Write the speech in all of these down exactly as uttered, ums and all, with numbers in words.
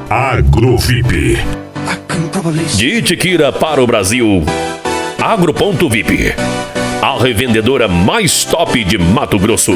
Agrovip. De Itiquira para o Brasil, Agro.vip, a revendedora mais top de Mato Grosso.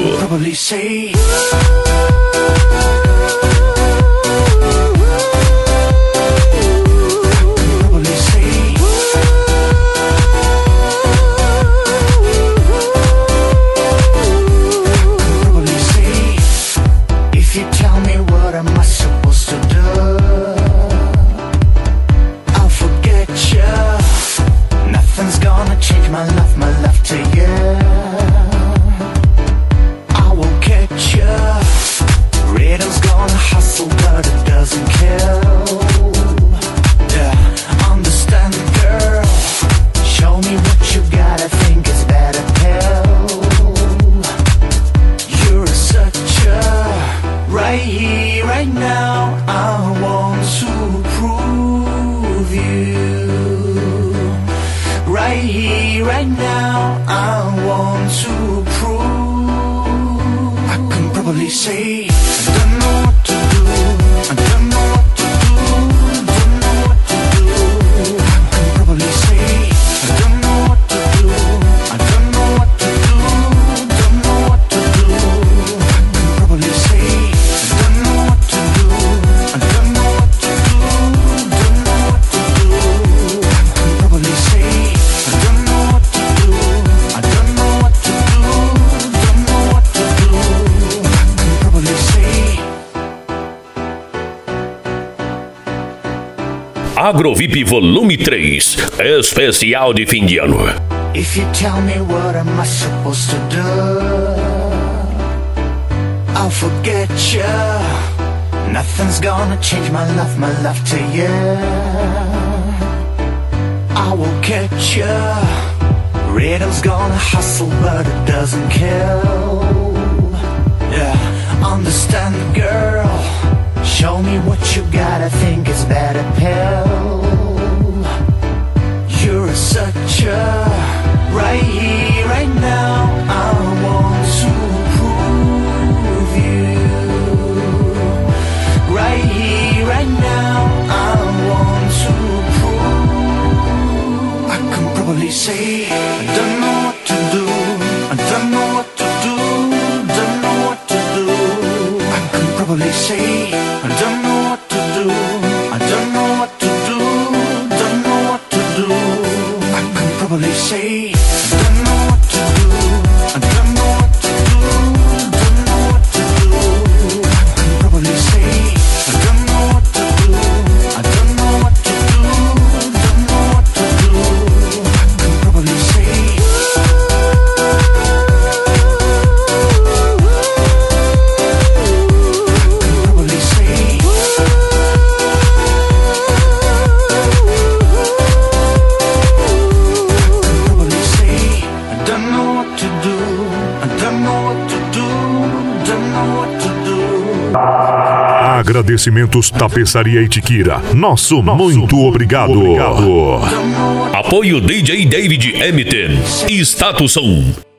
Agrovip Volume três, especial de fim de ano. If you tell me what am I supposed to do, I'll forget you. Nothing's gonna change my love, my love to you. I will catch you. Rhythm's gonna hustle but it doesn't kill. Yeah, understand girl. Show me what you got, I think it's better pill. You're such a right here, right now. I want to prove you. Right here, right now. I want to prove. I can probably say I don't know what to do. I don't know what to do. Don't know what to do. I can probably say I don't know what to do. I don't know what to do. Don't know what to do. I can probably say I don't know what to do. I don't know what to do. Don't know what to do. I can probably say I don't know what to do. I don't know what to do. Don't know what to do. I can probably say. Agradecimentos Tapeçaria Itiquira. Nosso, Nosso muito, muito obrigado. obrigado. Apoio D J David M T. Status um.